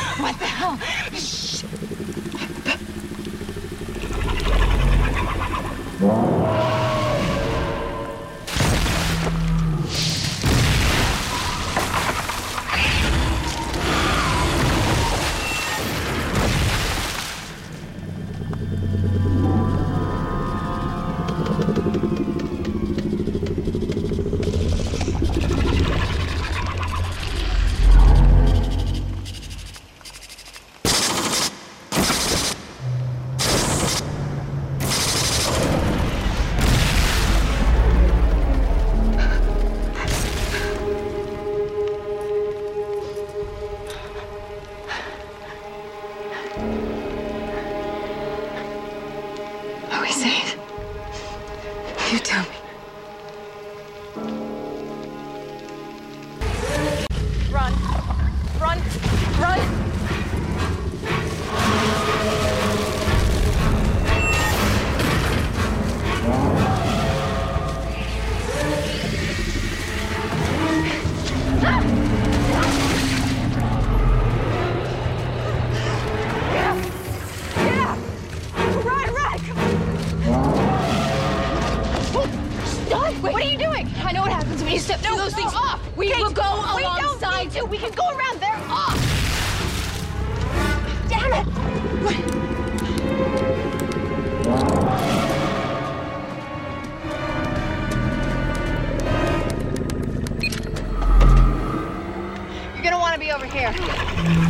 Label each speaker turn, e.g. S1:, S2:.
S1: What the hell? Shh. Are we safe? You tell me. Run. Run. Run. What are you doing? I know what happens when you step through those things. Off. We will go alongside too. We can go around. They're off. Damn it! You're gonna want to be over here.